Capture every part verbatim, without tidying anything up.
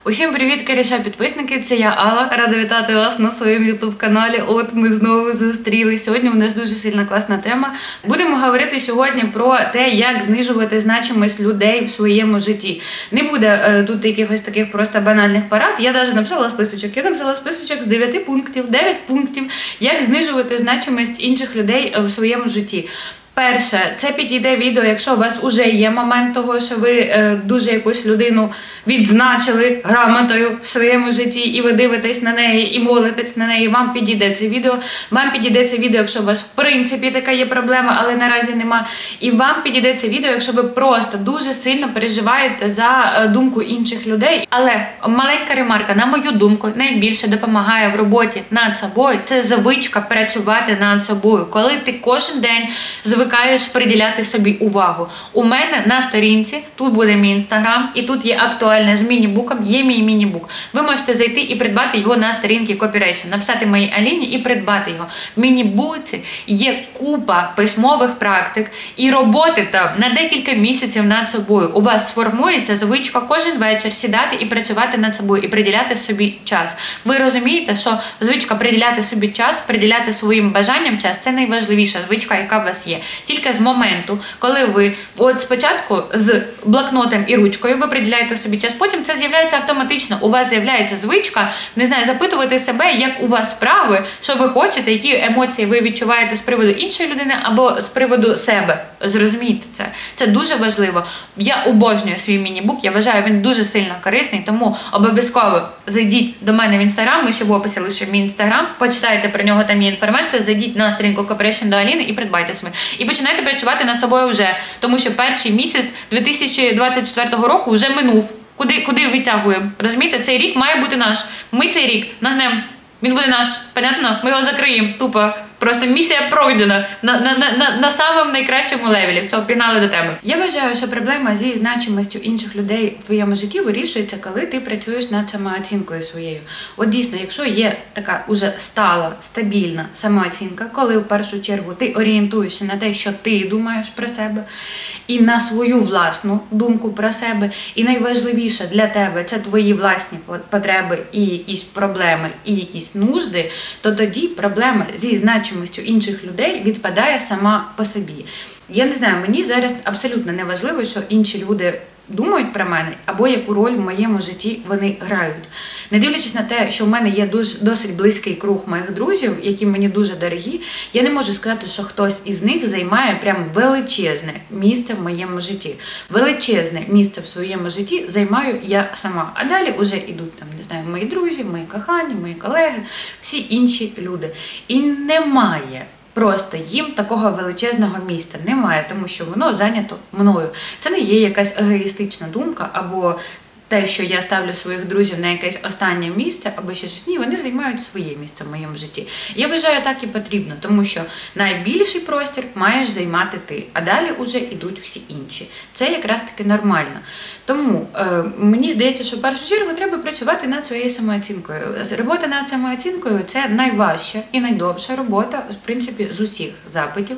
Усім привіт, коріша підписники, це я Алла, рада вітати вас на своєму ютуб-каналі. От ми знову зустрілись. Сьогодні у нас дуже сильна класна тема. Будемо говорити сьогодні про те, як знижувати значимість людей в своєму житті. Не буде е, тут якихось таких просто банальних порад. Я навіть написала списочок. Я написала списочок з дев'яти пунктів, дев'ять пунктів, як знижувати значимість інших людей в своєму житті. Перше, це підійде відео, якщо у вас вже є момент того, що ви е, дуже якусь людину відзначили грамотою в своєму житті, і ви дивитесь на неї, і молитесь на неї, вам підійде це відео. Вам підійде це відео, якщо у вас в принципі така є проблема, але наразі нема. І вам підійде це відео, якщо ви просто дуже сильно переживаєте за е, думку інших людей. Але маленька ремарка, на мою думку, найбільше допомагає в роботі над собою, це звичка працювати над собою. Коли ти кожен день звикаєш приділяти собі увагу. У мене на сторінці, тут буде мій інстаграм, і тут є актуальне з міні-буком, є мій міні-бук. Ви можете зайти і придбати його на сторінці Copyration, написати моїй Аліні і придбати його. В міні-буці є купа письмових практик і роботи там на декілька місяців над собою. У вас сформується звичка кожен вечір сідати і працювати над собою, і приділяти собі час. Ви розумієте, що звичка приділяти собі час, приділяти своїм бажанням час – це найважливіша звичка, яка в вас є. Тільки з моменту, коли ви от спочатку з блокнотом і ручкою ви приділяєте собі час, потім це з'являється автоматично. У вас з'являється звичка, не знаю, запитувати себе, як у вас справи, що ви хочете, які емоції ви відчуваєте з приводу іншої людини або з приводу себе. Зрозумійте це. Це дуже важливо. Я обожнюю свій міні-бук, я вважаю, він дуже сильно корисний, тому обов'язково зайдіть до мене в інстаграм, ми ще в описі лише мій інстаграм, почитайте про нього, там є інформація, зайдіть на сторінку Copyration до Аліни і придбайте собі. І починайте працювати над собою вже, тому що перший місяць дві тисячі двадцять четвертого року вже минув. Куди, куди витягуємо? Розумієте? Цей рік має бути наш. Ми цей рік нагнемо. Він буде наш. Понятно? Ми його закриємо. Тупо. Просто місія пройдена на, на, на, на, на самому найкращому левелі. Все, пігнали до теми. Я вважаю, що проблема зі значимістю інших людей в твоєму житті вирішується, коли ти працюєш над самооцінкою своєю. От дійсно, якщо є така уже стала, стабільна самооцінка, коли в першу чергу ти орієнтуєшся на те, що ти думаєш про себе, і на свою власну думку про себе, і найважливіше для тебе це твої власні потреби і якісь проблеми, і якісь нужди, то тоді проблема зі значимістю інших людей відпадає сама по собі. Я не знаю, мені зараз абсолютно не важливо, що інші люди думають про мене, або яку роль в моєму житті вони грають. Не дивлячись на те, що в мене є дуже, досить близький круг моїх друзів, які мені дуже дорогі, я не можу сказати, що хтось із них займає прям величезне місце в моєму житті. Величезне місце в своєму житті займаю я сама. А далі вже йдуть там, не знаю, мої друзі, мої кохані, мої колеги, всі інші люди. І немає просто їм такого величезного місця немає, тому що воно зайнято мною. Це не є якась егоїстична думка, або те, що я ставлю своїх друзів на якесь останнє місце, або ще щось. Ні, вони займають своє місце в моєму житті. Я вважаю, так і потрібно, тому що найбільший простір маєш займати ти, а далі вже йдуть всі інші. Це якраз таки нормально. Тому е, мені здається, що в першу чергу треба працювати над своєю самооцінкою. Робота над самооцінкою – це найважча і найдовша робота, в принципі, з усіх запитів.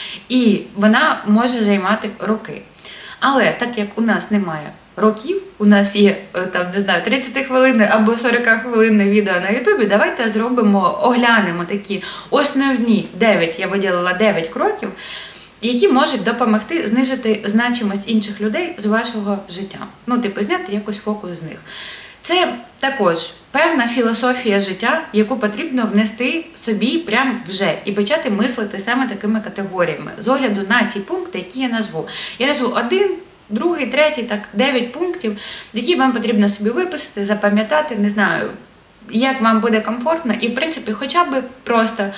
І вона може займати роки. Але так як у нас немає років, у нас є, там, не знаю, тридцять хвилин або сорок хвилин відео на ютубі, давайте зробимо, оглянемо такі основні дев'ять, я виділила дев'ять кроків, які можуть допомогти знижити значимість інших людей з вашого життя. Ну, типу, зняти якось фокус з них. Це також певна філософія життя, яку потрібно внести собі прямо вже і почати мислити саме такими категоріями, з огляду на ті пункти, які я назву. Я назву один, другий, третій, так, дев'ять пунктів, які вам потрібно собі виписати, запам'ятати, не знаю, як вам буде комфортно, і, в принципі, хоча б просто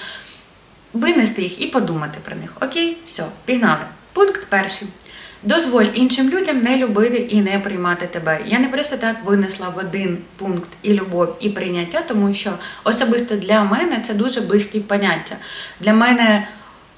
винести їх і подумати про них. Окей? Все, пігнали. Пункт перший. Дозволь іншим людям не любити і не приймати тебе. Я не просто так винесла в один пункт і любов, і прийняття, тому що особисто для мене це дуже близькі поняття. Для мене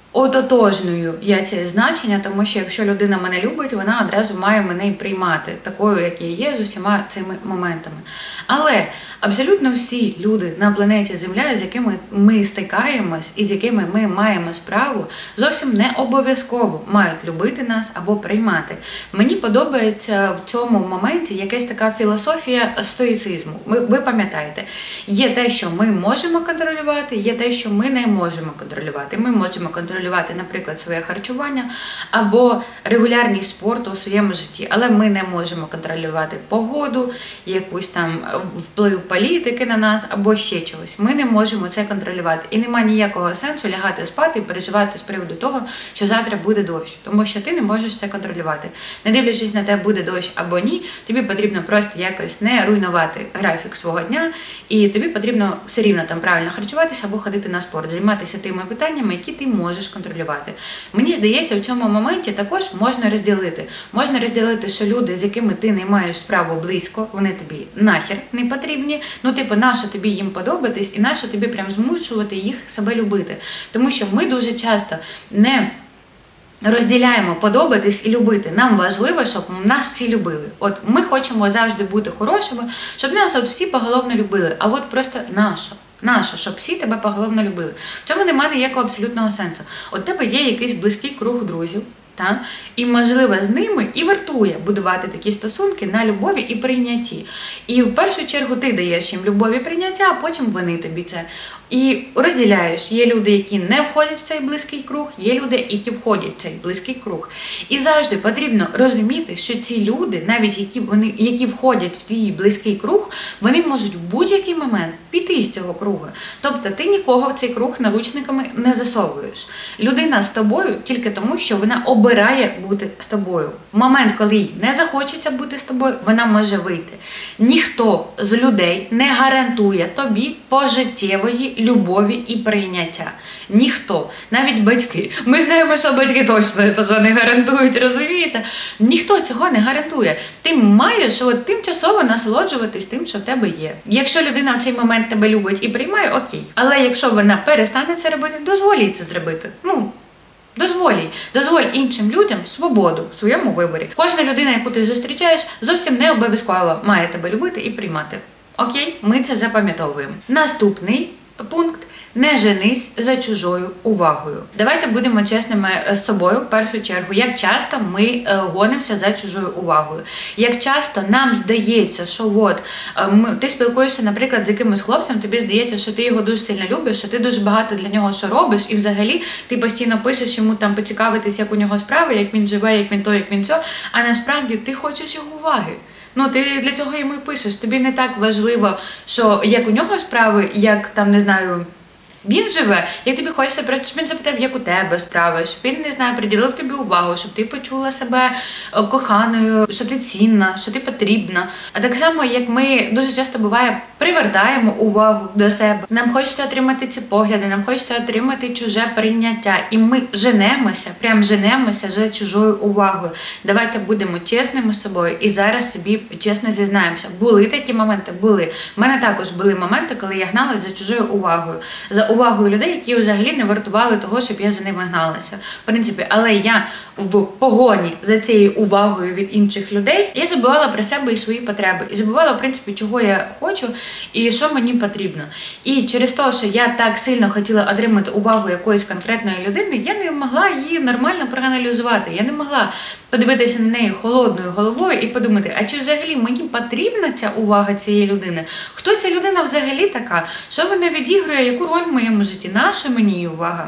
ототожнюю я це значення, тому що якщо людина мене любить, вона одразу має мене і приймати, такою, як я є, з усіма цими моментами. Але абсолютно всі люди на планеті Земля, з якими ми стикаємось і з якими ми маємо справу, зовсім не обов'язково мають любити нас або приймати. Мені подобається в цьому моменті якась така філософія стоїцизму. Ви, ви пам'ятаєте, є те, що ми можемо контролювати, є те, що ми не можемо контролювати. Ми можемо контролювати, наприклад, своє харчування або регулярність спорту у своєму житті, але ми не можемо контролювати погоду, якусь там вплив політики на нас або ще чогось. Ми не можемо це контролювати. І немає ніякого сенсу лягати спати і переживати з приводу того, що завтра буде дощ. Тому що ти не можеш це контролювати. Не дивлячись на те, буде дощ або ні, тобі потрібно просто якось не руйнувати графік свого дня, і тобі потрібно все рівно там правильно харчуватися або ходити на спорт, займатися тими питаннями, які ти можеш контролювати. Мені здається, в цьому моменті також можна розділити. Можна розділити, що люди, з якими ти не маєш справу близько, вони тобі нахер не потрібні. Ну, типу, нащо тобі їм подобатись і нащо тобі прям змушувати їх себе любити. Тому що ми дуже часто не розділяємо подобатись і любити. Нам важливо, щоб нас всі любили. От ми хочемо завжди бути хорошими, щоб нас от всі поголовно любили. А от просто нащо? Наша, щоб всі тебе поголовно любили. В цьому немає ніякого абсолютного сенсу. От тебе є якийсь близький круг друзів, та? І, можливо, з ними і вартує будувати такі стосунки на любові і прийнятті. І в першу чергу ти даєш їм любові і прийняття, а потім вони тобі це. І розділяєш. Є люди, які не входять в цей близький круг, є люди, які входять в цей близький круг. І завжди потрібно розуміти, що ці люди, навіть які, вони, які входять в твій близький круг, вони можуть в будь-який момент піти з цього кругу. Тобто ти нікого в цей круг наручниками не засовуєш. Людина з тобою тільки тому, що вона обирає бути з тобою. В момент, коли їй не захочеться бути з тобою, вона може вийти. Ніхто з людей не гарантує тобі пожиттєвої любові і прийняття. Ніхто. Навіть батьки. Ми знаємо, що батьки точно того не гарантують, розумієте? Ніхто цього не гарантує. Ти маєш от, тимчасово насолоджуватись тим, що в тебе є. Якщо людина в цей момент тебе любить і приймає, окей. Але якщо вона перестане це робити, дозволь їй це зробити. Ну, Дозволь, дозволь іншим людям свободу в своєму виборі. Кожна людина, яку ти зустрічаєш, зовсім не обов'язково має тебе любити і приймати. Окей? Ми це запам'ятовуємо. Наступний пункт. Не женись за чужою увагою. Давайте будемо чесними з собою в першу чергу. Як часто ми гонимося за чужою увагою? Як часто нам здається, що от ми, ти спілкуєшся, наприклад, з якимось хлопцем, тобі здається, що ти його дуже сильно любиш, що ти дуже багато для нього що робиш, і взагалі ти постійно пишеш йому там поцікавитись, як у нього справи, як він живе, як він то, як він цьо, а насправді ти хочеш його уваги. Ну, ти для цього йому і пишеш. Тобі не так важливо, що як у нього справи, як там, не знаю, він живе, як тобі хочеться просто, щоб він запитав, як у тебе справи, щоб він, не знаю, приділив тобі увагу, щоб ти почула себе коханою, що ти цінна, що ти потрібна. А так само, як ми дуже часто буває, привертаємо увагу до себе. Нам хочеться отримати ці погляди, нам хочеться отримати чуже прийняття. І ми женемося, прям женемося за чужою увагою. Давайте будемо чесними з собою і зараз собі чесно зізнаємося. Були такі моменти? Були. У мене також були моменти, коли я гналася за чужою увагою. За увагою людей, які взагалі не вартували того, щоб я за ними гналася. В принципі, але я в погоні за цією увагою від інших людей, я забувала про себе і свої потреби. І забувала, в принципі, чого я хочу і що мені потрібно. І через те, що я так сильно хотіла отримати увагу якоїсь конкретної людини, я не могла її нормально проаналізувати. Я не могла подивитися на неї холодною головою і подумати, а чи взагалі мені потрібна ця увага цієї людини? Хто ця людина взагалі така? Що вона відіграє, яку роль в моєму житті? Наша мені її увага?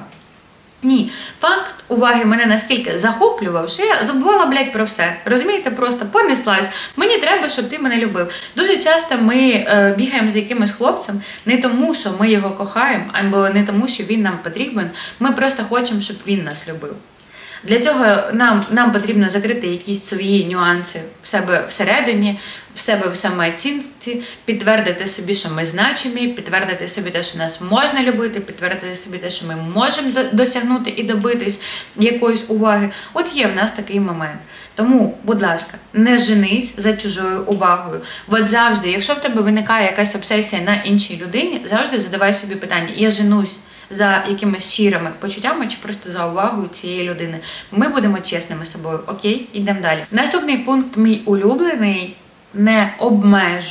Ні, факт уваги мене наскільки захоплював, що я забувала, блядь, про все. Розумієте, просто понеслась. Мені треба, щоб ти мене любив. Дуже часто ми е, бігаємо з якимось хлопцем не тому, що ми його кохаємо, або не тому, що він нам потрібен. Ми просто хочемо, щоб він нас любив. Для цього нам, нам потрібно закрити якісь свої нюанси в себе всередині, в себе в самооцінці, підтвердити собі, що ми значимі, підтвердити собі те, що нас можна любити, підтвердити собі те, що ми можемо досягнути і добитись якоїсь уваги. От є в нас такий момент. Тому, будь ласка, не женись за чужою увагою. От завжди, якщо в тебе виникає якась обсесія на іншій людині, завжди задавай собі питання: я женусь за якимись щирими почуттями чи просто за увагою цієї людини? Ми будемо чесними з собою. Окей? Йдемо далі. Наступний пункт, мій улюблений: не обмежуй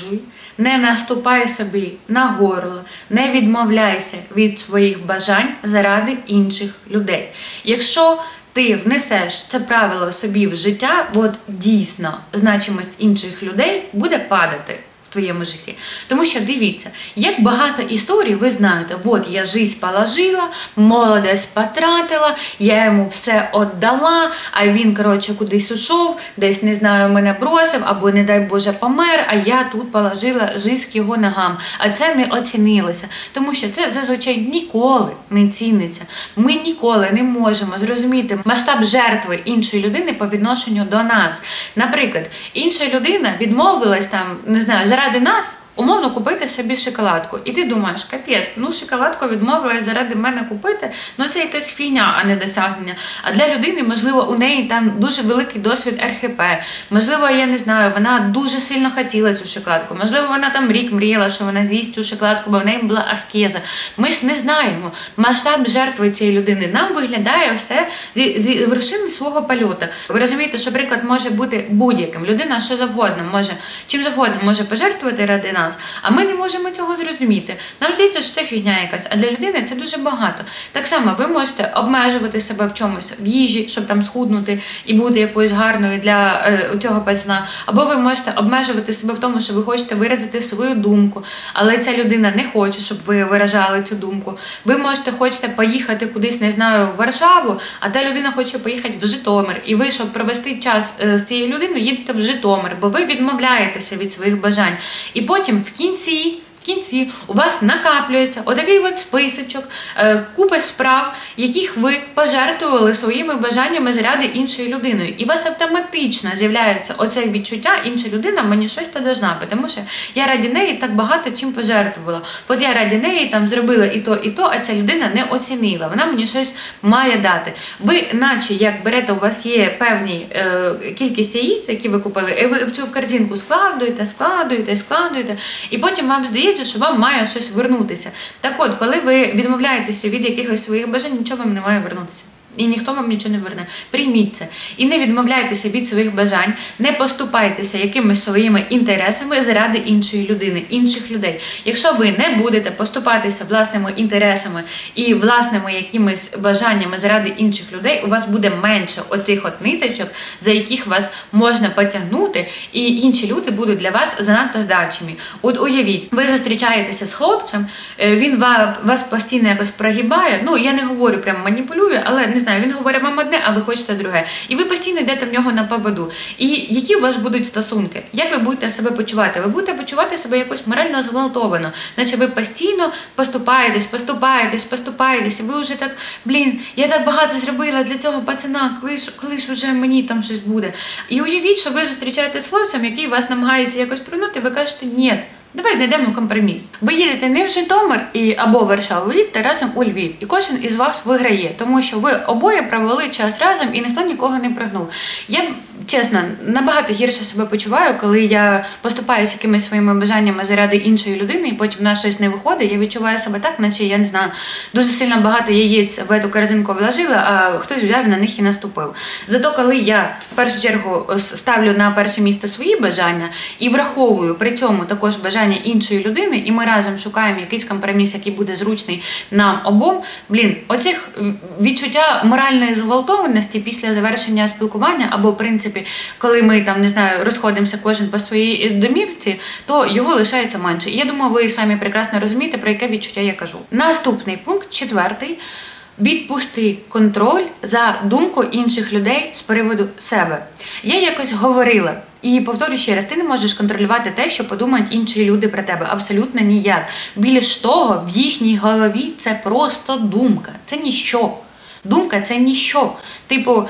Не наступай собі на горло, не відмовляйся від своїх бажань заради інших людей. Якщо ти внесеш це правило собі в життя, от дійсно значимість інших людей буде падати в твоєму житті. Тому що дивіться, як багато історій ви знаєте, от я жизнь положила, молодость потратила, я йому все віддала, а він, коротше, кудись ушов, десь, не знаю, мене бросив, або, не дай Боже, помер, а я тут положила жизнь к його ногам. А це не оцінилося, тому що це зазвичай ніколи не ціниться. Ми ніколи не можемо зрозуміти масштаб жертви іншої людини по відношенню до нас. Наприклад, інша людина відмовилась там, не знаю, заради нас, умовно купити собі шоколадку. І ти думаєш, капець, ну шоколадку відмовилась заради мене купити, ну це якась фігня, а не досягнення. А для людини, можливо, у неї там дуже великий досвід ер хе пе. Можливо, я не знаю, вона дуже сильно хотіла цю шоколадку. Можливо, вона там рік мріяла, що вона з'їсть цю шоколадку, бо в неї була аскеза. Ми ж не знаємо масштаб жертви цієї людини. Нам виглядає все зі, зі вершини свого польоту. Ви розумієте, що приклад може бути будь-яким. Людина що завгодно може, чим завгодно може пожертвувати ради нас. А ми не можемо цього зрозуміти. Нам здається, що це фігня якась, а для людини це дуже багато. Так само ви можете обмежувати себе в чомусь, в їжі, щоб там схуднути і бути якоюсь гарною для е, цього пацана. Або ви можете обмежувати себе в тому, що ви хочете виразити свою думку, але ця людина не хоче, щоб ви виражали цю думку. Ви можете хочете поїхати кудись, не знаю, в Варшаву, а та людина хоче поїхати в Житомир. І ви, щоб провести час е, з цією людиною, їдете в Житомир, бо ви відмовляєтеся від своїх бажань. І потім в кінці, в кінці у вас накаплюється отакий от списочок, е, купа справ, яких ви пожертвували своїми бажаннями заради іншої людини. І у вас автоматично з'являється оце відчуття, інша людина мені щось то должна, тому що я раді неї так багато чим пожертвувала. От я раді неї там зробила і то, і то, а ця людина не оцінила. Вона мені щось має дати. Ви, наче, як берете, у вас є певні е, кількість яїць, які ви купили, і ви в цю корзинку складуєте, складуєте, складуєте, і потім вам здається, що вам має щось вернутися. Так от, коли ви відмовляєтеся від якихось своїх бажань, нічого вам не має вернутися. І ніхто вам нічого не верне. Прийміть це. І не відмовляйтеся від своїх бажань, не поступайтеся якимись своїми інтересами заради іншої людини, інших людей. Якщо ви не будете поступатися власними інтересами і власними якимись бажаннями заради інших людей, у вас буде менше оцих от ниточок, за яких вас можна потягнути, і інші люди будуть для вас занадто здачими. От уявіть, ви зустрічаєтеся з хлопцем, він вас постійно якось прогибає, ну я не говорю прямо маніпулює, але не знаю, він говорить вам одне, а ви хочете друге. І ви постійно йдете в нього на поводу. І які у вас будуть стосунки? Як ви будете себе почувати? Ви будете почувати себе якось морально зґвалтовано. Наче ви постійно поступаєтесь, поступаєтесь, поступаєтесь. І ви вже так, блін, я так багато зробила для цього пацана, коли ж, коли ж уже мені там щось буде. І уявіть, що ви зустрічаєтесь з хлопцем, який вас намагається якось прийняти, ви кажете «ні». Давай знайдемо компроміс. Ви їдете не в Житомир і, або Варшаву, ви їдете разом у Львів. І кожен із вас виграє, тому що ви обоє провели час разом і ніхто нікого не пригнув. Я, чесно, набагато гірше себе почуваю, коли я поступаюся якимись своїми бажаннями заради іншої людини, і потім в нас щось не виходить. Я відчуваю себе так, наче, я не знаю, дуже сильно багато яєць в цю корзинку вложила, а хтось взяв на них і наступив. Зато коли я в першу чергу ставлю на перше місце свої бажання і враховую при цьому також бажання іншої людини, і ми разом шукаємо якийсь компроміс, який буде зручний нам обом, блін, оцих відчуття моральної зґвалтованості після завершення спілкування, або, в принципі, коли ми, там, не знаю, розходимося кожен по своїй домівці, то його лишається менше. І я думаю, ви самі прекрасно розумієте, про яке відчуття я кажу. Наступний пункт, четвертий. Відпусти контроль за думку інших людей з приводу себе. Я якось говорила, і повторю ще раз, ти не можеш контролювати те, що подумають інші люди про тебе. Абсолютно ніяк. Більш того, в їхній голові це просто думка. Це ніщо. Думка – це ніщо. Типу,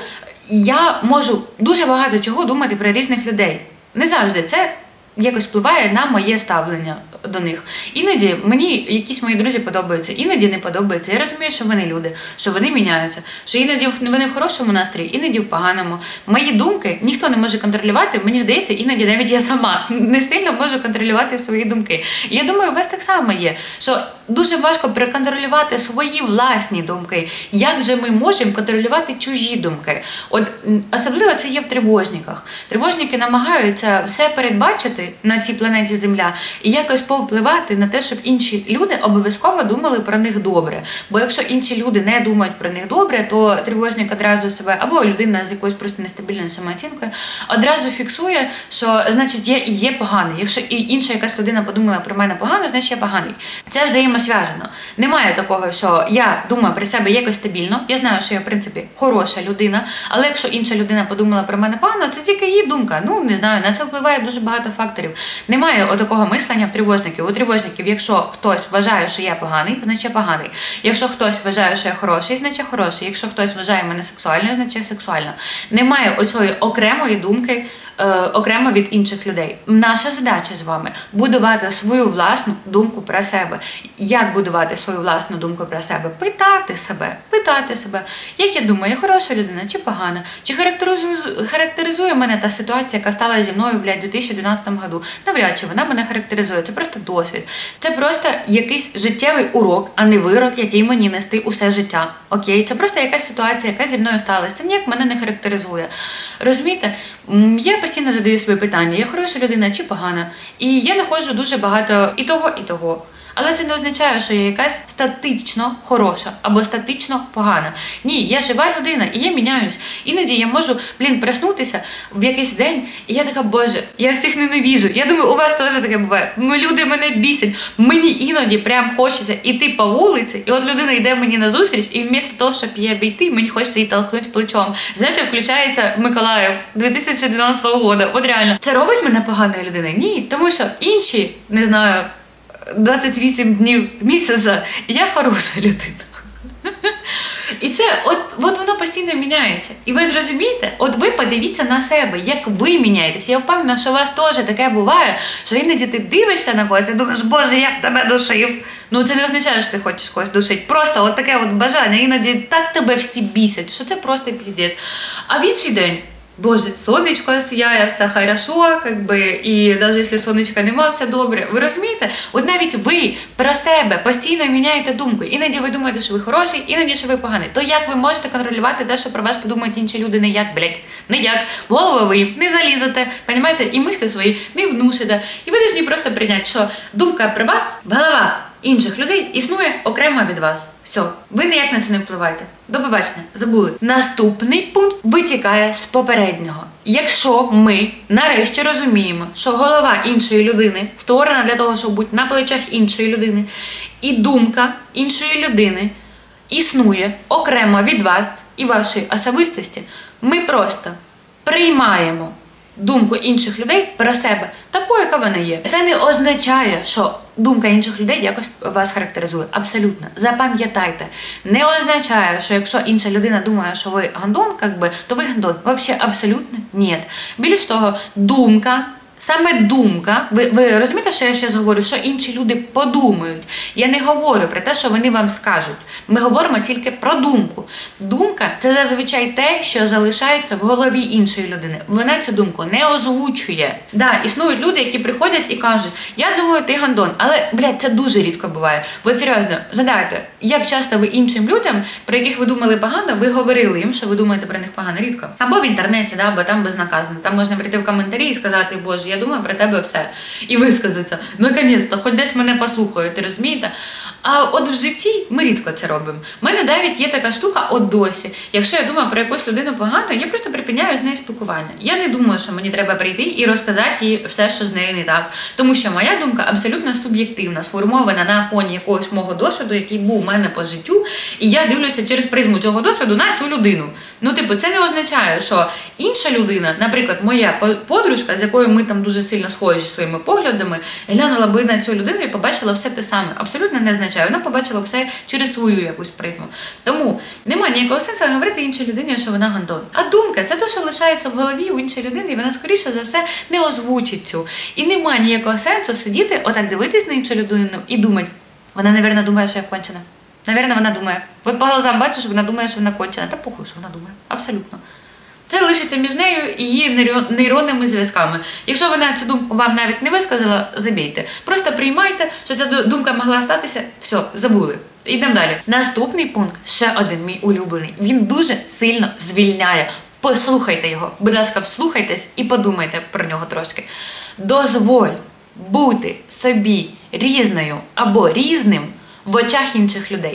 я можу дуже багато чого думати про різних людей. Не завжди це якось впливає на моє ставлення. до них. Іноді мені якісь мої друзі подобаються, іноді не подобаються. Я розумію, що вони люди, що вони міняються, що іноді вони в хорошому настрої, іноді в поганому. Мої думки ніхто не може контролювати. Мені здається, іноді навіть я сама не сильно можу контролювати свої думки. І я думаю, у вас так само є, що дуже важко проконтролювати свої власні думки. Як же ми можемо контролювати чужі думки? От особливо це є в тривожниках. Тривожники намагаються все передбачити на цій планеті Земля і якось повпливати на те, щоб інші люди обов'язково думали про них добре. Бо якщо інші люди не думають про них добре, то тривожник одразу себе, або людина з якоюсь просто нестабільною самооцінкою, одразу фіксує, що значить я і є поганий. Якщо і інша якась людина подумала про мене погано, значить я поганий. Це взаємосв'язано. Немає такого, що я думаю про себе якось стабільно, я знаю, що я в принципі хороша людина, але якщо інша людина подумала про мене погано, це тільки її думка. Ну, не знаю, на це впливає дуже багато факторів. Немає отакого мислення в тривожників. У тривожників, якщо хтось вважає, що я поганий, значить я поганий. Якщо хтось вважає, що я хороший, значить я хороший. Якщо хтось вважає мене сексуальною, значить я сексуальна. Немає оцієї окремої думки е, окремо від інших людей. Наша задача з вами – будувати свою власну думку про себе. Як будувати свою власну думку про себе? Питати себе, питати себе, як я думаю, я хороша людина чи погана? Чи характеризує, характеризує мене та ситуація, яка стала зі мною, блядь, у дві тисячі дванадцятому году? Навряд чи вона мене характеризує, це просто досвід. Це просто якийсь життєвий урок, а не вирок, який мені нести усе життя. Окей? Це просто якась ситуація, яка зі мною сталася. Це ніяк мене не характеризує. Розумієте? Я постійно задаю собі питання, я хороша людина чи погана? І я знаходжу дуже багато і того, і того. Але це не означає, що я якась статично хороша або статично погана. Ні, я жива людина і я міняюсь. Іноді я можу, блін, проснутися в якийсь день, і я така, боже, я всіх ненавижу. Я думаю, у вас теж таке буває. Ну, люди мене бісять. Мені іноді прям хочеться йти по вулиці, і от людина йде мені назустріч, і вмісто того, щоб її обійти, мені хочеться її толкнути плечом. Знаєте, включається Миколаїв дві тисячі дванадцятого року. От реально. Це робить мене поганою людиною? Ні, тому що інші, не знаю, двадцять вісім днів місяця, я хороша людина. І це, от, от воно постійно міняється. І ви зрозумієте, от ви подивіться на себе, як ви міняєтесь. Я впевнена, що у вас теж таке буває, що іноді ти дивишся на когось і думаєш, боже, я б тебе душив. Ну це не означає, що ти хочеш когось душити. Просто от таке от бажання, іноді так тебе всі бісять, що це просто піздець. А в інший день, боже, сонечко сіяє, все хорошо, как би, і навіть якщо сонечка нема, все добре. Ви розумієте? От навіть ви про себе постійно міняєте думку. Іноді ви думаєте, що ви хороший, іноді, що ви поганий. То як ви можете контролювати те, що про вас подумають інші люди? Не як, блядь, не як. В голову ви не залізете, понімаєте? І мисли свої не внушите. І ви повинні просто прийняти, що думка про вас в головах інших людей існує окремо від вас. Все, ви ніяк на це не впливаєте. До побачення, забули. Наступний пункт витікає з попереднього. Якщо ми нарешті розуміємо, що голова іншої людини створена для того, щоб бути на плечах іншої людини, і думка іншої людини існує окремо від вас і вашої особистості, ми просто приймаємо думку інших людей про себе такою, яка вона є. Це не означає, що думка інших людей якось вас характеризує. Абсолютно. Запам'ятайте. Не означає, що якщо інша людина думає, що ви гандон, как би, то ви гандон. Взагалі, абсолютно ні. Більш того, думка, саме думка, ви, ви розумієте, що я зараз говорю, що інші люди подумають. Я не говорю про те, що вони вам скажуть. Ми говоримо тільки про думку. Думка – це зазвичай те, що залишається в голові іншої людини. Вона цю думку не озвучує. Да, існують люди, які приходять і кажуть, я думаю, ти гандон. Але, блядь, це дуже рідко буває. От серйозно, задайте, як часто ви іншим людям, про яких ви думали погано, ви говорили їм, що ви думаєте про них погано? Рідко. Або в інтернеті, да, або там безнаказано. Там можна прийти в коментарі і сказати, боже, я думаю про тебе все. І висказатися. Наконець-то, хоч десь мене послухають, розумієте? А от в житті ми рідко це робимо. У мене навіть є така штука от досі. Якщо я думаю про якусь людину погано, я просто припиняю з нею спілкування. Я не думаю, що мені треба прийти і розказати їй все, що з нею не так. Тому що моя думка абсолютно суб'єктивна, сформована на фоні якогось мого досвіду, який був у мене по життю, і я дивлюся через призму цього досвіду на цю людину. Ну, типу, це не означає, що інша людина, наприклад, моя подружка, з якою ми там дуже сильно схожі своїми поглядами, глянула би на цю людину і побачила все те саме. Абсолютно не означає. означає. Вона побачила все через свою якусь призму. Тому немає ніякого сенсу говорити іншій людині, що вона гандон. А думка – це те, що лишається в голові у іншої людини, і вона, скоріше за все, не озвучить цю. І немає ніякого сенсу сидіти, отак дивитись на іншу людину і думати, вона, мабуть, думає, що я кончена. Навірно, вона думає. От по глазам бачиш, що вона думає, що вона кончена. Та похуй, що вона думає. Абсолютно. Це лишиться між нею і її нейронними зв'язками. Якщо вона цю думку вам навіть не висказала, забійте. Просто приймайте, що ця думка могла статися. Все, забули. Йдемо далі. Наступний пункт, ще один мій улюблений. Він дуже сильно звільняє. Послухайте його. Будь ласка, вслухайтесь і подумайте про нього трошки. Дозволь бути собі різною або різним в очах інших людей.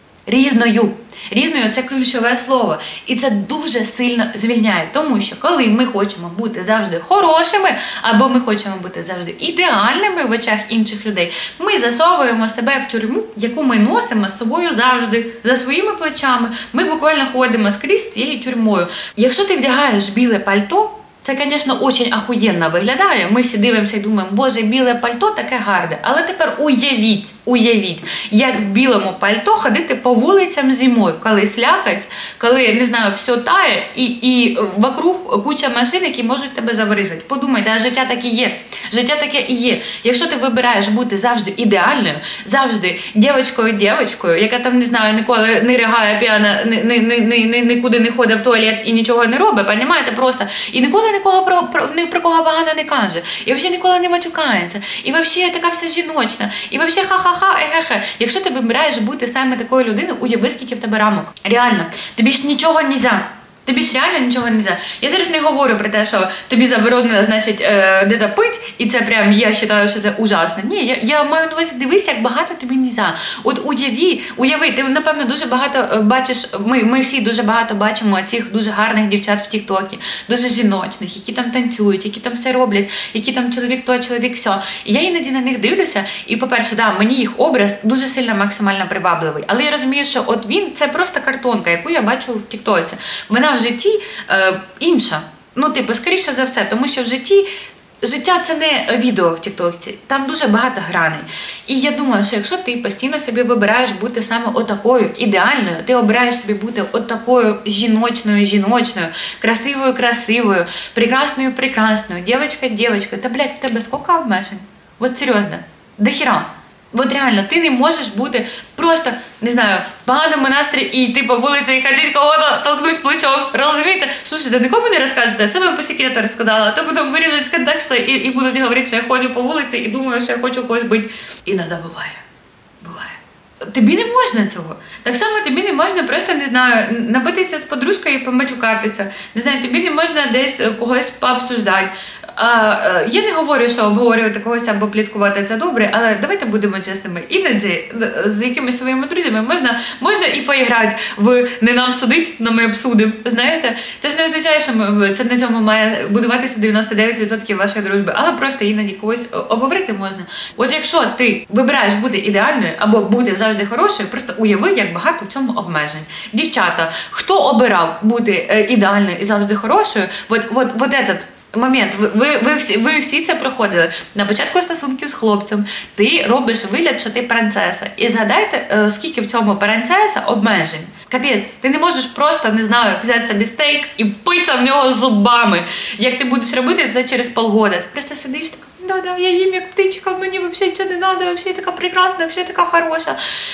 Різною. Різною – це ключове слово. І це дуже сильно звільняє. Тому що коли ми хочемо бути завжди хорошими, або ми хочемо бути завжди ідеальними в очах інших людей, ми засовуємо себе в тюрму, яку ми носимо з собою завжди, за своїми плечами. Ми буквально ходимо скрізь цією тюрмою. Якщо ти вдягаєш біле пальто, це, звісно, дуже ахуєнно виглядає. Ми всі дивимося і думаємо, боже, біле пальто таке гарне. Але тепер уявіть, уявіть, як в білому пальто ходити по вулицям зимою, коли слякать, коли, не знаю, все тає, і, і вокруг куча машин, які можуть тебе забризати. Подумайте, а життя таке є. Життя таке і є. Якщо ти вибираєш бути завжди ідеальною, завжди дівчинкою-дівчинкою, яка там, не знаю, ніколи не ригає п'яна, ні, ні, ні, ні, нікуди не ходить в туалет і нічого не робить, понімаєте, просто. І ніколи нікого про, про, ні про кого погано не каже. І взагалі ніколи не матюкається. І взагалі така вся жіночна. І взагалі ха-ха-ха, е-хе-хе. Якщо ти вибираєш бути саме такою людиною, уяви, скільки в тебе рамок. Реально. Тобі ж нічого не можна. Тобі ж реально нічого не можна. Я зараз не говорю про те, що тобі заборонено, значить, е, де-то пить, і це прям, я вважаю, що це ужасно. Ні, я, я маю на увазі, дивись, як багато тобі не можна. От уяві, уяви, ти, напевно, дуже багато бачиш, ми, ми всі дуже багато бачимо цих дуже гарних дівчат в тіктокі, дуже жіночних, які там танцюють, які там все роблять, які там чоловік то, чоловік сьо. І я іноді на них дивлюся, і, по-перше, да, мені їх образ дуже сильно максимально привабливий. Але я розумію, що от він, це просто картонка, яку я бачу в тіктоці. Вона в житті е, інша. Ну, типу, скоріше за все, тому що в житті життя – це не відео в тіктоці, там дуже багато граней. І я думаю, що якщо ти постійно собі вибираєш бути саме отакою ідеальною, ти обираєш собі бути отакою жіночною, жіночною, красивою, красивою, прекрасною, прекрасною, дівчинка, дівчинка, та, блядь, в тебе скільки обмежень? От серйозно, до хіра. От реально, ти не можеш бути просто, не знаю, в поганому настрої і йти по вулиці і ходити кого-то толкнуть плечом, розумієте? Слушайте, нікому не розказуйте, це вам по секрету розказала, а то потім виріжуть з контексту і, і будуть говорити, що я ходжу по вулиці і думаю, що я хочу когось бити. Іноді буває. Буває. Тобі не можна цього. Так само тобі не можна просто, не знаю, набитися з подружкою і поматюкатися. Не знаю, тобі не можна десь когось пообсуждати. А, я не говорю, що обговорювати когось або пліткувати це добре, але давайте будемо чесними. Іноді з якимись своїми друзями можна, можна і поіграти в «не нам судить, но ми обсудимо». Знаєте? Це ж не означає, що ми, це на цьому має будуватися дев'яносто дев'ять відсотків вашої дружби, але просто іноді когось обговорити можна. От якщо ти вибираєш бути ідеальною або бути завжди хорошою, просто уяви, як багато в цьому обмежень. Дівчата, хто обирав бути ідеальною і завжди хорошою, от, от, от этот момент, ви, ви, ви, всі, ви всі це проходили. На початку стосунків з хлопцем ти робиш вигляд, що ти принцеса. І згадайте, скільки в цьому принцеса обмежень. Капець, ти не можеш просто, не знаю, взяти собі стейк і питься в нього зубами. Як ти будеш робити це через полгода. Ти просто сидиш така, да-да, я їм як птичка, мені взагалі нічого не треба, взагалі така прекрасна, взагалі така хороша.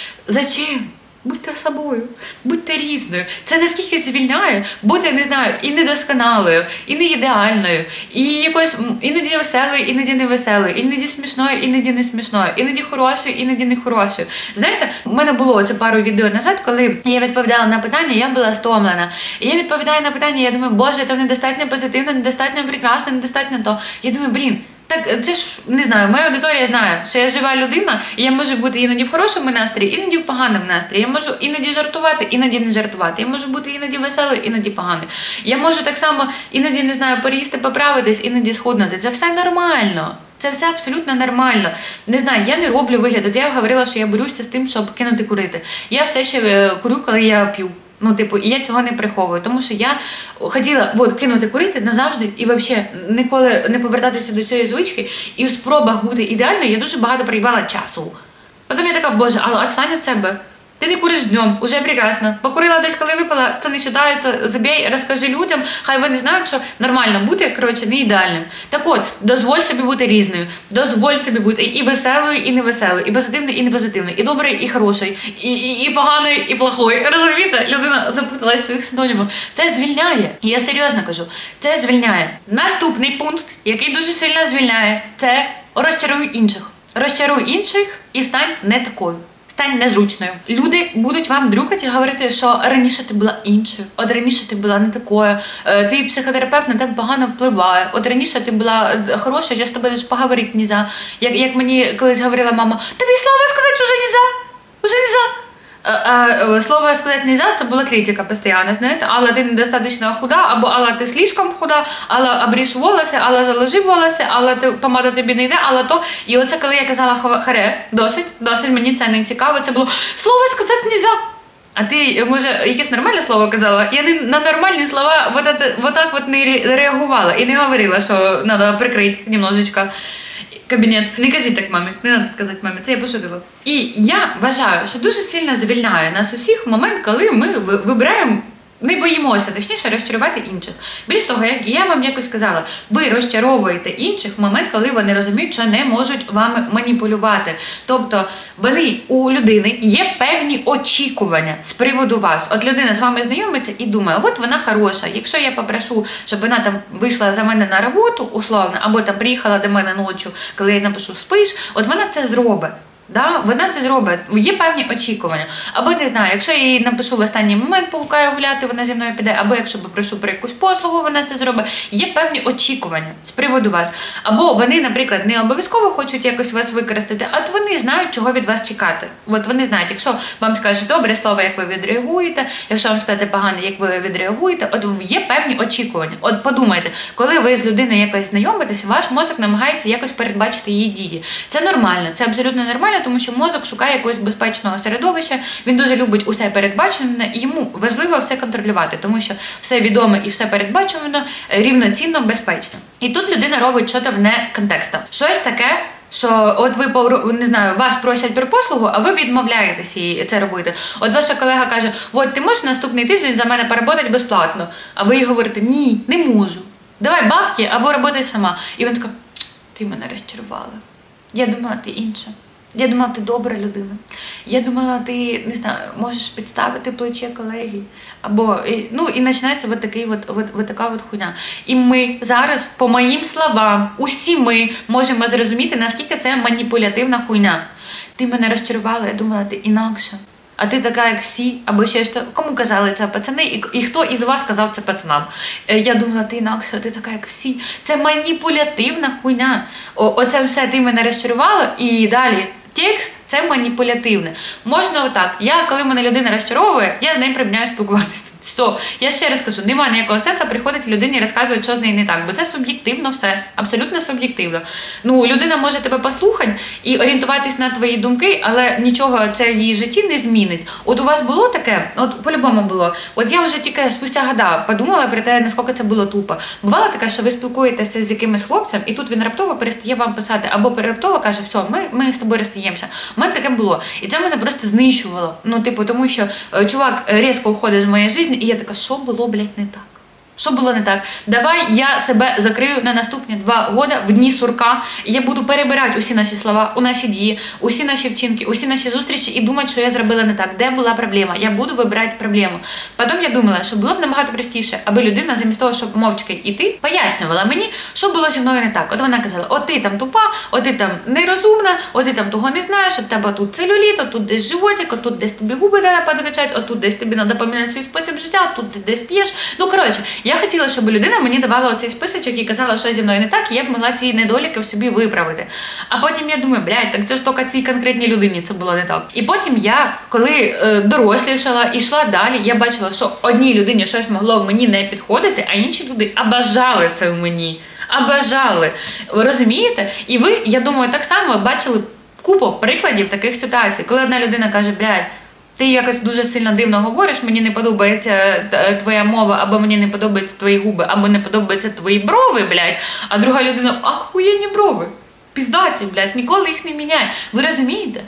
Зачем? Будьте собою, будьте різною. Це наскільки звільняє бути, не знаю, і недосконалою, і не ідеальною, і якось іноді веселою, іноді не веселою, іноді смішною, іноді не смішною, іноді хорошою, іноді не хорошою. Знаєте, у мене було це пару відео назад, коли я відповідала на питання, я була стомлена. І я відповідаю на питання, я думаю, боже, там недостатньо позитивно, недостатньо прекрасно, недостатньо то. Я думаю, блін, так, це ж, не знаю, моя аудиторія знає, що я жива людина, і я можу бути іноді в хорошому настрої, іноді в поганому настрої. Я можу іноді жартувати, іноді не жартувати. Я можу бути іноді веселою, іноді поганою. Я можу так само іноді, не знаю, поїсти, поправитись, іноді схуднути. Це все нормально. Це все абсолютно нормально. Не знаю, я не роблю вигляд. От я говорила, що я борюся з тим, щоб кинути курити. Я все ще курю, коли я п'ю. Ну, типу, і я цього не приховую, тому що я хотіла от, кинути курити назавжди і взагалі ніколи не повертатися до цієї звички. І в спробах бути ідеальною я дуже багато проїбала часу. Потім я така, боже, але відстань від себе. Ти не куриш днем, уже прекрасно. Покурила десь, коли випила, це не вважається, забій, розкажи людям, хай вони знають, що нормально бути, коротше, не ідеальним. Так от, дозволь собі бути різною, дозволь собі бути і веселою, і невеселою, і позитивною, і непозитивною, і доброю, і хорошою, і, і, і поганою, і плохою. Розумієте? Людина запуталась в своїх синонімах. Це звільняє. І я серйозно кажу, це звільняє. Наступний пункт, який дуже сильно звільняє, це розчаруй інших. Розчаруй інших і стань не такою. Стань незручною. Люди будуть вам дрюкати і говорити, що раніше ти була іншою, от раніше ти була не такою, твій психотерапевт на тебе погано впливає, от раніше ти була хороша, я з тобою ж поговорити нельзя. Як, як мені колись говорила мама, тобі слова сказати вже нельзя, вже нельзя. А, а слово сказати нельзя, це була критика постійно, знаєте, але ти недостатньо худа, або але ти слишком худа, але обріж волоси, але заложи волоси, але ти, помада тобі не йде, але то. І оце, коли я казала, харе, досить, досить, мені це не цікаво, це було, слово сказати нельзя. А ти, може, якесь нормальне слово казала? Я не, на нормальні слова вот, это, вот так вот не реагувала і не говорила, що треба прикрити немножечко кабінет. Не кажіть так мамі, не треба казати мамі, це я пошутила. І я вважаю, що дуже сильно звільняє нас усіх момент, коли ми вибираємо, не боїмося, точніше, розчарувати інших. Більш того, як я вам якось казала, ви розчаровуєте інших в момент, коли вони розуміють, що не можуть вами маніпулювати. Тобто, вони, у людини є певні очікування з приводу вас. От людина з вами знайомиться і думає, от вона хороша, якщо я попрошу, щоб вона там вийшла за мене на роботу, условно, або там приїхала до мене ночі, коли я напишу спиш, от вона це зробить. Да, вона це зробить, є певні очікування. Або, не знаю, якщо я їй напишу в останній момент, погукаю гуляти, вона зі мною піде, або якщо попрошу про якусь послугу, вона це зробить. Є певні очікування з приводу вас. Або вони, наприклад, не обов'язково хочуть якось вас використати, а от вони знають, чого від вас чекати. От вони знають, якщо вам скажуть добре слово, як ви відреагуєте, якщо вам скажете погано, як ви відреагуєте, от є певні очікування. От подумайте, коли ви з людиною якось знайомитесь, ваш мозок намагається якось передбачити її дії. Це нормально, це абсолютно нормально, тому що мозок шукає якогось безпечного середовища, він дуже любить усе передбачене, і йому важливо все контролювати, тому що все відоме і все передбачено рівноцінно безпечно. І тут людина робить щось вне контексту. Щось таке, що от ви, не знаю, вас просять про послугу, а ви відмовляєтеся це робити. От ваша колега каже, от ти можеш наступний тиждень за мене поработати безплатно, а ви їй говорите, ні, не можу, давай бабки або роботай сама. І він така, ти мене розчарувала, я думала, ти інша. Я думала, ти добра людина. Я думала, ти, не знаю, можеш підставити плече колеги. Або, ну, і починається от, такий, от, от, от така от хуйня. І ми зараз, по моїм словам, усі ми можемо зрозуміти, наскільки це маніпулятивна хуйня. Ти мене розчарувала, я думала, ти інакша. А ти така, як всі, або ще що. Кому казали це пацани, і, і хто із вас казав це пацанам? Я думала, ти інакша, ти така, як всі. Це маніпулятивна хуйня. О, оце все, ти мене розчарувала, і далі. Текст – це маніпулятивне. Можна отак. Я, коли мене людина розчаровує, я з нею припиняю спілкуватися. Все. Я ще раз кажу, немає ніякого сенсу приходити людині і розказувати, що з нею не так. Бо це суб'єктивно все. Абсолютно суб'єктивно. Ну, людина може тебе послухати і орієнтуватись на твої думки, але нічого це в її житті не змінить. От у вас було таке? От по-любому було. От я вже тільки спустя года подумала про те, наскільки це було тупо. Бувало таке, що ви спілкуєтеся з якимось хлопцем, і тут він раптово перестає вам писати, або раптово каже, все, ми, ми з тобою розстаємося. У мене таке було. І це мене просто знищувало. Ну, типу, тому що чувак різко уходить з моєї життя, і я така, що було, блядь, не так? Що було не так? Давай я себе закрию на наступні два роки в дні сурка, і я буду перебирати усі наші слова, у наші дії, усі наші вчинки, усі наші зустрічі і думати, що я зробила не так. Де була проблема? Я буду вибирати проблему. Потім я думала, що було б набагато простіше, аби людина замість того, щоб мовчки йти, пояснювала мені, що було зі мною не так. От вона казала, от ти там тупа, от ти там нерозумна, от ти там того не знаєш, от тебе тут целюліт, от тут десь животик, от тут десь тобі губи треба підкачати, от тут десь тобі треба поміняти свій спосіб життя, от тут ти десь п'єш. Ну, коротше, я хотіла, щоб людина мені давала оцей списочок і казала, що зі мною не так, і я б могла ці недоліки в собі виправити. А потім я думаю, блядь, так це ж тільки цій конкретній людині це було не так. І потім я, коли е, дорослішала і йшла далі, я бачила, що одній людині щось могло в мені не підходити, а інші люди обажали це в мені. Обажали. Ви розумієте? І ви, я думаю, так само бачили купу прикладів таких ситуацій, коли одна людина каже, блядь, ти якось дуже сильно дивно говориш, мені не подобається твоя мова, або мені не подобаються твої губи, або не подобаються твої брови, блядь. А друга людина, ахуєнні брови, піздаті, блядь, ніколи їх не міняє. Ви розумієте?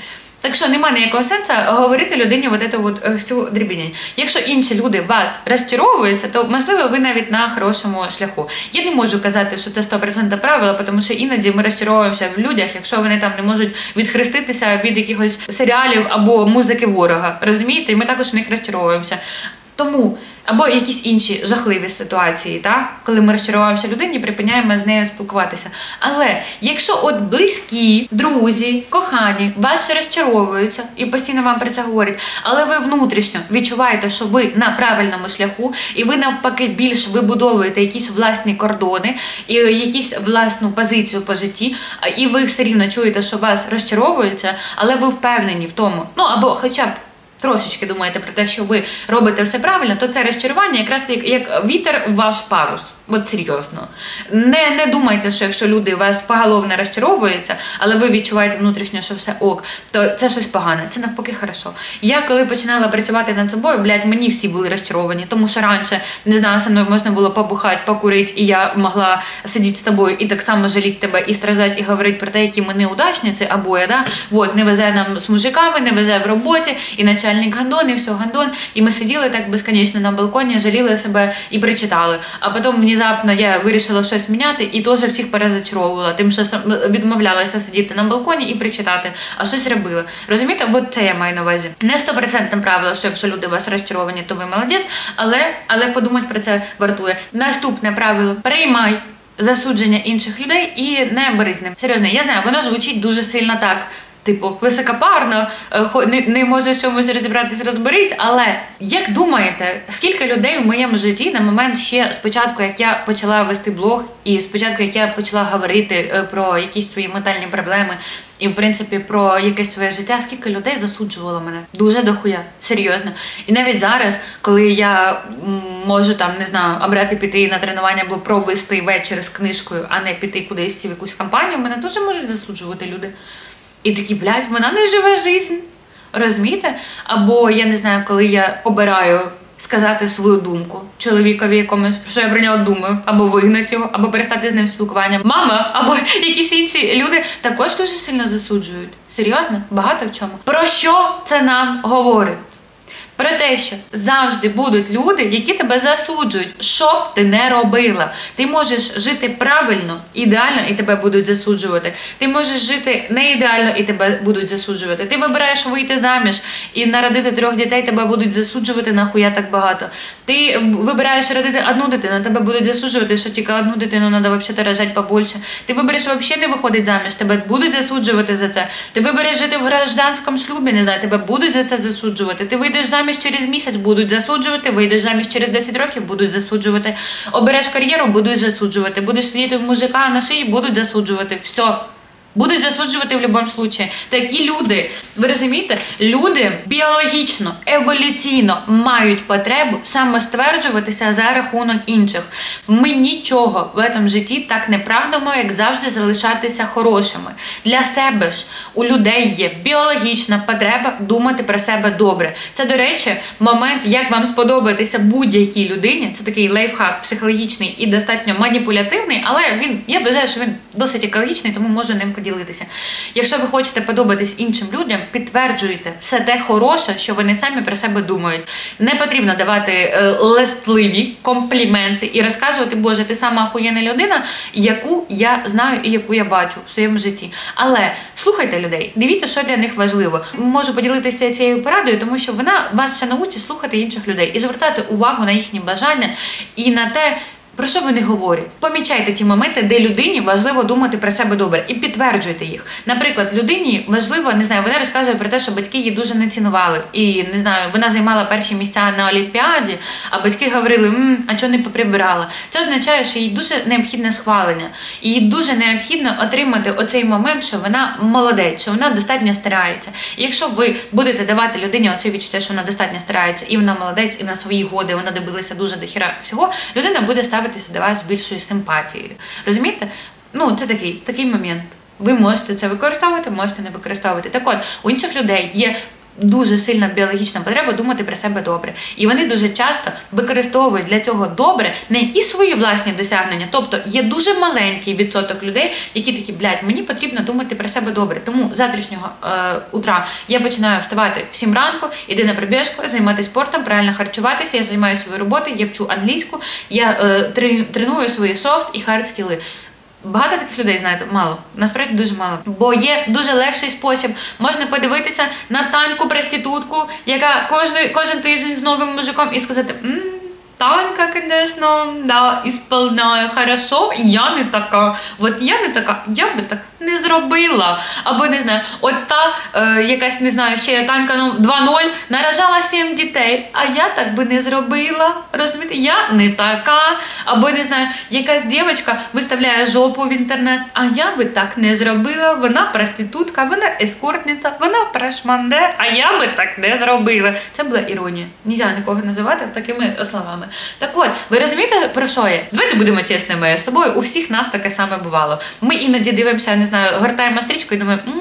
Так що немає ніякого сенсу говорити людині от эту от всю дрібінь. Якщо інші люди вас розчаровуються, то, можливо, ви навіть на хорошому шляху. Я не можу казати, що це сто відсотків правило, тому що іноді ми розчаровуємося в людях, якщо вони там не можуть відхреститися від якихось серіалів або музики ворога. Розумієте? І ми також в них розчаровуємося. Тому, або якісь інші жахливі ситуації, так? Коли ми розчаровуємося людині, припиняємо з нею спілкуватися. Але якщо от близькі, друзі, кохані, вас розчаровуються і постійно вам про це говорять, але ви внутрішньо відчуваєте, що ви на правильному шляху, і ви навпаки більш вибудовуєте якісь власні кордони, і якісь власну позицію по житті, і ви все рівно чуєте, що вас розчаровуються, але ви впевнені в тому, ну або хоча б трошечки думаєте про те, що ви робите все правильно, то це розчарування якраз як, як вітер в ваш парус. От серйозно. Не, не думайте, що якщо люди вас поголовно розчаровуються, але ви відчуваєте внутрішньо, що все ок, то це щось погане. Це навпаки хорошо. Я коли починала працювати над собою, блядь, мені всі були розчаровані, тому що раніше, не знаю, со мною можна було побухати, покурити, і я могла сидіти з тобою і так само жаліти тебе, і страждати, і говорити про те, які ми неудачниці, обоє, да? Вот, не везе нам з мужиками, не везе в роботі, і начальник гандон, і все гандон. І ми сиділи так безконечно на балконі, жаліли себе і причитали. А потім мені внезапно я вирішила щось міняти і теж всіх перезачаровувала, тим, що відмовлялася сидіти на балконі і причитати, а щось робила. Розумієте? От це я маю на увазі. Не сто відсотків правило, що якщо люди у вас розчаровані, то ви молодець, але, але подумати про це вартує. Наступне правило. Приймай засудження інших людей і не бери з ним. Серйозно, я знаю, воно звучить дуже сильно так, типу, високопарно, не, не можеш чомусь розібратись, розберись, але як думаєте, скільки людей в моєму житті на момент ще спочатку, як я почала вести блог, і спочатку, як я почала говорити про якісь свої ментальні проблеми, і, в принципі, про якесь своє життя, скільки людей засуджувало мене? Дуже дохуя, серйозно. І навіть зараз, коли я можу, там, не знаю, обрати піти на тренування або провести вечір з книжкою, а не піти кудись в якусь компанію, мене дуже можуть засуджувати люди. І такі, блядь, вона не живе життя. Розумієте? Або, я не знаю, коли я обираю сказати свою думку чоловікові якомусь, що я про нього думаю, або вигнати його, або перестати з ним спілкування. Мама, або якісь інші люди також дуже сильно засуджують. Серйозно? Багато в чому. Про що це нам говорить? Про те, що завжди будуть люди, які тебе засуджують, що б ти не робила. Ти можеш жити правильно, ідеально, і тебе будуть засуджувати. Ти можеш жити не ідеально, і тебе будуть засуджувати. Ти вибираєш вийти заміж і народити трьох дітей, тебе будуть засуджувати, нахуя так багато. Ти вибираєш родити одну дитину, тебе будуть засуджувати, що тільки одну дитину треба взагалі рожати побольше. Ти вибереш взагалі не виходити заміж, тебе будуть засуджувати за це. Ти вибереш жити в гражданському шлюбі, не знаю, тебе будуть за це засуджувати. Ти вийдеш заміж через місяць, будуть засуджувати, вийдеш заміж через десять років, будуть засуджувати. Обереш кар'єру, будуть засуджувати. Будеш сидіти в мужика на шиї, будуть засуджувати. Все. Будуть засуджувати в будь-якому випадку. Такі люди, ви розумієте, люди біологічно, еволюційно мають потребу самостверджуватися за рахунок інших. Ми нічого в цьому житті так не прагнемо, як завжди залишатися хорошими. Для себе ж у людей є біологічна потреба думати про себе добре. Це, до речі, момент, як вам сподобатися будь-якій людині. Це такий лайфхак психологічний і достатньо маніпулятивний, але він, я вважаю, що він досить екологічний, тому можу ним поділитися. Ділитися. Якщо ви хочете подобатись іншим людям, підтверджуйте все те хороше, що вони самі про себе думають. Не потрібно давати е, лестливі компліменти і розказувати, боже, ти сама охуєнна людина, яку я знаю і яку я бачу в своєму житті. Але слухайте людей, дивіться, що для них важливо. Можу поділитися цією порадою, тому що вона вас ще научить слухати інших людей і звертати увагу на їхні бажання і на те, про що вони говорять? Помічайте ті моменти, де людині важливо думати про себе добре і підтверджуйте їх. Наприклад, людині важливо, не знаю, вона розказує про те, що батьки її дуже не цінували. І, не знаю, вона займала перші місця на Олімпіаді, а батьки говорили, «М, а чого не поприбирала?» Це означає, що їй дуже необхідне схвалення. І їй дуже необхідно отримати оцей момент, що вона молодець, що вона достатньо старається. І якщо ви будете давати людині оце відчуття, що вона достатньо старається, і вона молодець, і на свої годи вона добилася дуже дохіра всього, людина буде ставити до вас з більшою симпатією. Розумієте? Ну, це такий, такий момент. Ви можете це використовувати, можете не використовувати. Так от, у інших людей є дуже сильна біологічна потреба думати про себе добре. І вони дуже часто використовують для цього добре не якісь свої власні досягнення. Тобто є дуже маленький відсоток людей, які такі, блядь, мені потрібно думати про себе добре. Тому з завтрашнього е, утра я починаю вставати в сім ранку, іти на пробіжку, займатися спортом, правильно харчуватися, я займаюся своєю роботою, я вчу англійську, я е, треную свої софт і хард скіли. Багато таких людей, знаєте, мало. Насправді дуже мало. Бо є дуже легший спосіб. Можна подивитися на Таньку-проститутку, яка кожен, кожен тиждень з новим мужиком і сказати: «Ммм, Танька, конечно, да, ісполняє хорошо, я не така. От я не така, я би так не зробила». Або, не знаю, от та е, якась, не знаю, ще Танька ну, два нуль, наражала сім дітей, а я так би не зробила. Розумієте? Я не така. Або, не знаю, якась дівчинка виставляє жопу в інтернет, а я би так не зробила. Вона проститутка, вона ескортниця, вона прошманде, а я би так не зробила. Це була іронія. Нельзя нікого називати такими словами. Так от, ви розумієте, про що я? Давайте будемо чесними з собою, у всіх нас таке саме бувало. Ми іноді дивимося, не знаю, гортаємо стрічку і думаємо: «Ммм,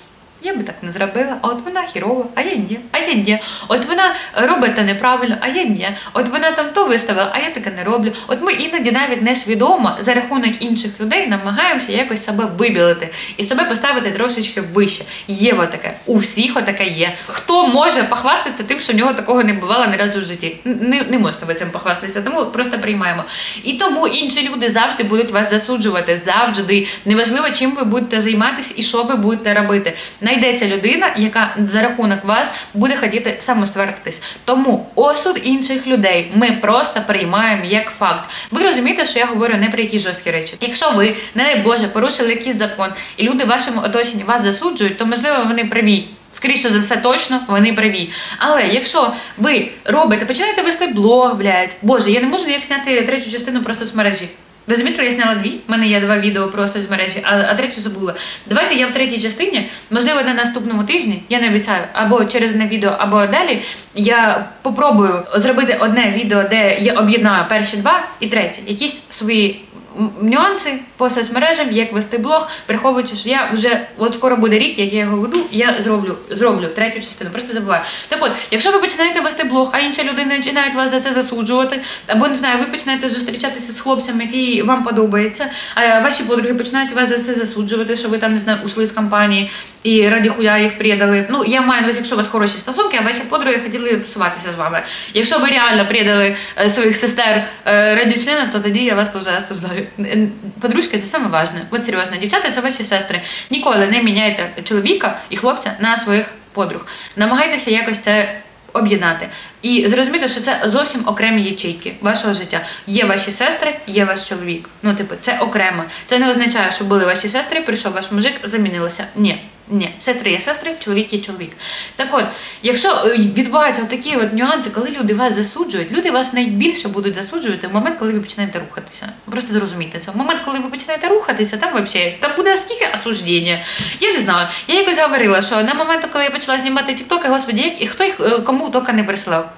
я би так не зробила, а от вона хірова, а я ні, а я ні. От вона робить те неправильно, а я ні. От вона там то виставила, а я таке не роблю». От ми іноді навіть несвідомо за рахунок інших людей намагаємося якось себе вибілити і себе поставити трошечки вище. Є отаке. У всіх отаке є. Хто може похвастатися тим, що в нього такого не бувало ні разу в житті? Не, не можете ви цим похвастатися, тому просто приймаємо. І тому інші люди завжди будуть вас засуджувати, завжди. Неважливо, чим ви будете займатися і що ви будете робити. Знайдеться людина, яка за рахунок вас буде хотіти самоствердитись. Тому осуд інших людей ми просто приймаємо як факт. Ви розумієте, що я говорю не про якісь жорсткі речі. Якщо ви, не дай Боже, порушили якийсь закон, і люди в вашому оточенні вас засуджують, то, можливо, вони праві. Скоріше за все, точно, вони праві. Але якщо ви робите, починаєте вести блог, блядь, Боже, я не можу як зняти третю частину про соцмережі. Ви замітили, я зняла дві, в мене є два відео про соцмережі, а, а третю забула. Давайте я в третій частині, можливо, на наступному тижні, я не обіцяю, або через одне відео, або далі, я попробую зробити одне відео, де я об'єднаю перші два і третє, якісь свої нюанси по соцмережам, як вести блог, приховуючи, що я вже, от скоро буде рік, як я його веду, я зроблю, зроблю третю частину, просто забуваю. Так от, якщо ви починаєте вести блог, а інші люди починають вас за це засуджувати, або, не знаю, ви починаєте зустрічатися з хлопцем, який вам подобається, а ваші подруги починають вас за це засуджувати, що ви там, не знаю, ушли з компанії і раді хуя їх предали. Ну, я маю на увазі, якщо у вас хороші стосунки, а ваші подруги хотіли тусуватися з вами. Якщо ви реально предали своїх сестер раді члена, то тоді я вас теж осуждаю. Подружки – це саме важливе. От серйозно, дівчата – це ваші сестри. Ніколи не міняйте чоловіка і хлопця на своїх подруг. Намагайтеся якось це об'єднати. І зрозуміти, що це зовсім окремі ячейки вашого життя. Є ваші сестри, є ваш чоловік. Ну, типу, це окремо. Це не означає, що були ваші сестри, прийшов ваш мужик, замінилися. Ні. Ні, сестри є сестри, чоловік є чоловік. Так от, якщо відбуваються такі от нюанси, коли люди вас засуджують, люди вас найбільше будуть засуджувати в момент, коли ви починаєте рухатися. Просто зрозумійте це. В момент, коли ви починаєте рухатися, там взагалі, там буде скільки осуждення. Я не знаю. Я якось говорила, що на момент, коли я почала знімати тіктоки, господи, як, і хто їх кому тільки не присилав.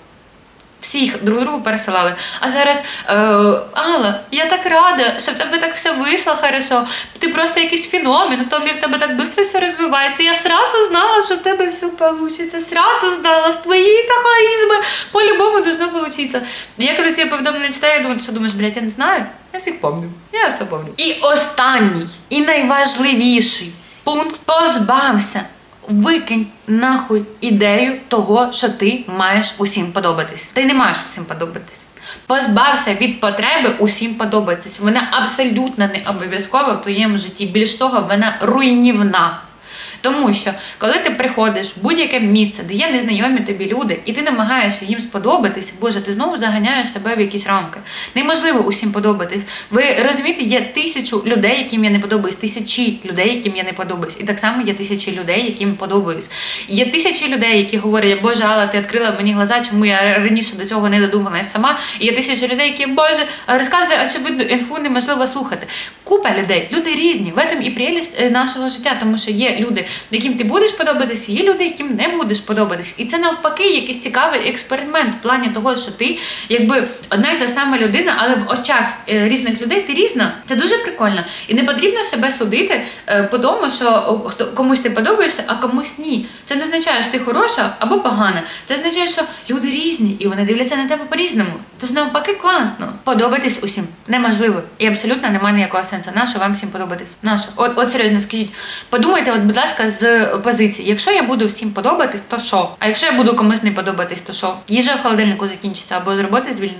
Всіх друг другу пересилали. А зараз, е, Алла, я так рада, що в тебе так все вийшло хорошо. Ти просто якийсь феномен, в тобі в тебе так швидко все розвивається. Я сразу знала, що в тебе все вийде. Сразу знала, з твоєї та харизми по-любому должно получиться. Я коли ці повідомлення читаю, я думаю, ти що думаєш, блядь, я не знаю? Я всіх пам'ятаю. Я все пам'ятаю. І останній, і найважливіший пункт – позбався. Викинь нахуй ідею того, що ти маєш усім подобатись. Ти не маєш усім подобатись. Позбався від потреби усім подобатись. Вона абсолютно не обов'язкова в твоєму житті. Більш того, вона руйнівна. Тому що, коли ти приходиш в будь-яке місце, де є незнайомі тобі люди, і ти намагаєшся їм сподобатись, Боже, ти знову заганяєш себе в якісь рамки. Неможливо усім подобатись. Ви розумієте, є тисячу людей, яким я не подобаюсь, тисячі людей, яким я не подобаюсь. І так само є тисячі людей, яким подобаюсь. Є тисячі людей, які говорять, Боже, Алла, ти відкрила мені глаза, чому я раніше до цього не додумалась сама. І є тисячі людей, які, Боже, розказує, очевидно, інфу неможливо слухати. Купа людей. Люди різні. В этом і прелість нашого життя, тому що є люди, яким ти будеш подобатись, є люди, яким не будеш подобатись. І це навпаки якийсь цікавий експеримент в плані того, що ти якби одна й та сама людина, але в очах різних людей ти різна. Це дуже прикольно. І не потрібно себе судити по тому, що комусь ти подобаєшся, а комусь ні. Це не означає, що ти хороша або погана. Це означає, що люди різні, і вони дивляться на тебе по-різному. Тож навпаки класно. Подобатись усім неможливо. І абсолютно немає ніякого сенсу. Нащо вам всім подобатись? Нащо? От, от серйозно, скажіть, подумайте, от, будь ласка, з позиції. Якщо я буду всім подобатись, то що? А якщо я буду комусь не подобатись, то що? Їжа в холодильнику закінчиться або з роботи звільнити?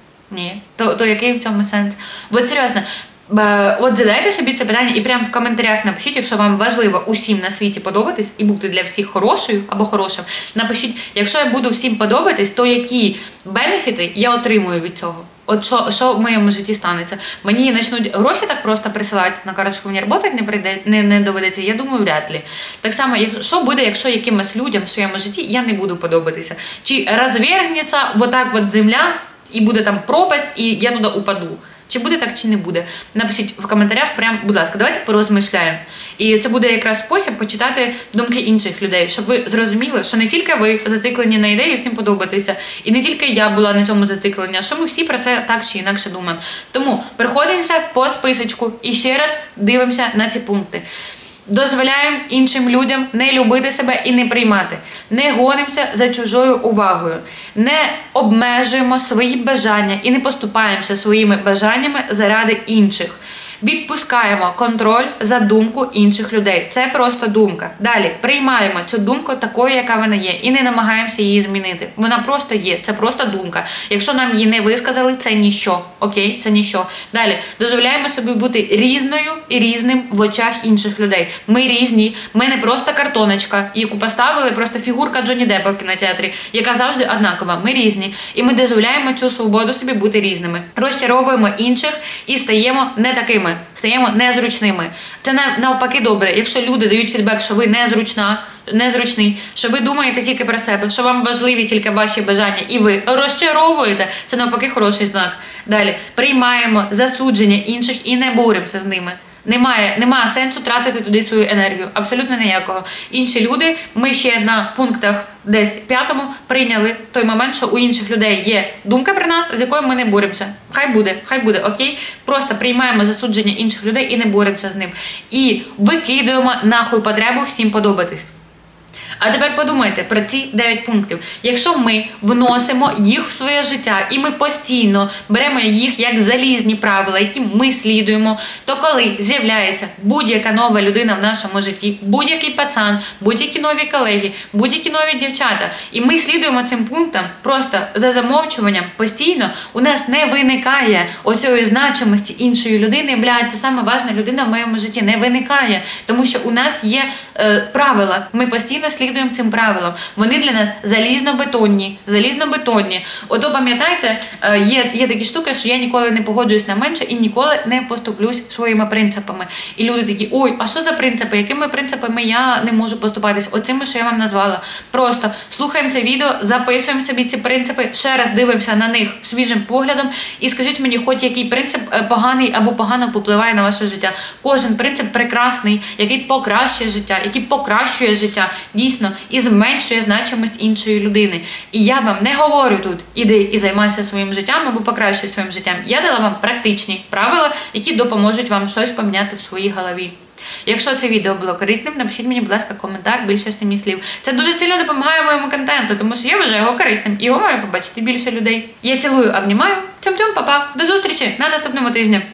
Ні. То, то який в цьому сенс? От серйозно. От задайте собі це питання і прямо в коментарях напишіть, якщо вам важливо усім на світі подобатись і бути для всіх хорошою або хорошим. Напишіть, якщо я буду всім подобатись, то які бенефіти я отримую від цього? От що, що в моєму житті станеться? Мені почнуть гроші так просто присилати на карточку, мені роботи не прийде, не, не доведеться, я думаю, вряд ли. Так само, як, що буде, якщо якимось людям в своєму житті я не буду подобатися? Чи розвергнеться вот так от земля, і буде там пропасть, і я туди упаду? Чи буде так, чи не буде? Напишіть в коментарях, прям, будь ласка, давайте порозмишляємо. І це буде якраз спосіб почитати думки інших людей, щоб ви зрозуміли, що не тільки ви зациклені на ідеї всім подобатися, і не тільки я була на цьому зациклені, а що ми всі про це так чи інакше думаємо. Тому переходимося по списочку і ще раз дивимося на ці пункти. Дозволяємо іншим людям не любити себе і не приймати. Не гонимося за чужою увагою. Не обмежуємо свої бажання і не поступаємося своїми бажаннями заради інших. Відпускаємо контроль за думку інших людей. Це просто думка. Далі, приймаємо цю думку такою, яка вона є, і не намагаємося її змінити. Вона просто є, це просто думка. Якщо нам її не висказали, це ніщо. Окей? Це ніщо. Далі, дозволяємо собі бути різною і різним в очах інших людей. Ми різні, ми не просто картоночка, яку поставили, просто фігурка Джонні Деппа в кінотеатрі, яка завжди однакова. Ми різні. І ми дозволяємо цю свободу собі бути різними. Розчаровуємо інших і стаємо не такими. Стаємо незручними. Це навпаки добре. Якщо люди дають фідбек, що ви незручна, незручний, що ви думаєте тільки про себе, що вам важливі тільки ваші бажання, і ви розчаровуєте, це навпаки хороший знак. Далі, приймаємо засудження інших і не боремося з ними. Немає, немає сенсу тратити туди свою енергію. Абсолютно ніякого. Інші люди, ми ще на пунктах десь п'ятому прийняли той момент, що у інших людей є думка про нас, з якою ми не боремося. Хай буде, хай буде, окей? Просто приймаємо засудження інших людей і не боремося з ним. І викидуємо нахуй потребу всім подобатись. А тепер подумайте про ці дев'ять пунктів. Якщо ми вносимо їх в своє життя, і ми постійно беремо їх як залізні правила, які ми слідуємо, то коли з'являється будь-яка нова людина в нашому житті, будь-який пацан, будь-які нові колеги, будь-які нові дівчата, і ми слідуємо цим пунктам просто за замовчуванням постійно, у нас не виникає оцієї значимості іншої людини, блядь, це саме важна людина в моєму житті, не виникає, тому що у нас є е, правила, ми постійно слідуємо цим правилам. Вони для нас залізно-бетонні. Залізно-бетонні. Ото пам'ятаєте, є, є такі штуки, що я ніколи не погоджуюсь на менше і ніколи не поступлюсь своїми принципами. І люди такі, ой, а що за принципи? Якими принципами я не можу поступатись? Оцими, що я вам назвала. Просто слухаємо це відео, записуємо собі ці принципи, ще раз дивимося на них свіжим поглядом і скажіть мені, хоч який принцип поганий або погано впливає на ваше життя. Кожен принцип прекрасний, який покращує життя, який покращує життя. Дійсно, і зменшує значимість іншої людини. І я вам не говорю тут, іди і займайся своїм життям або покращуй своїм життям. Я дала вам практичні правила, які допоможуть вам щось поміняти в своїй голові. Якщо це відео було корисним, напишіть мені, будь ласка, коментар більше семи слів. Це дуже сильно допомагає моєму контенту, тому що я вважаю його корисним і його має побачити більше людей. Я цілую, обнімаю. Тьом-тьом, па-па. До зустрічі на наступному тижні.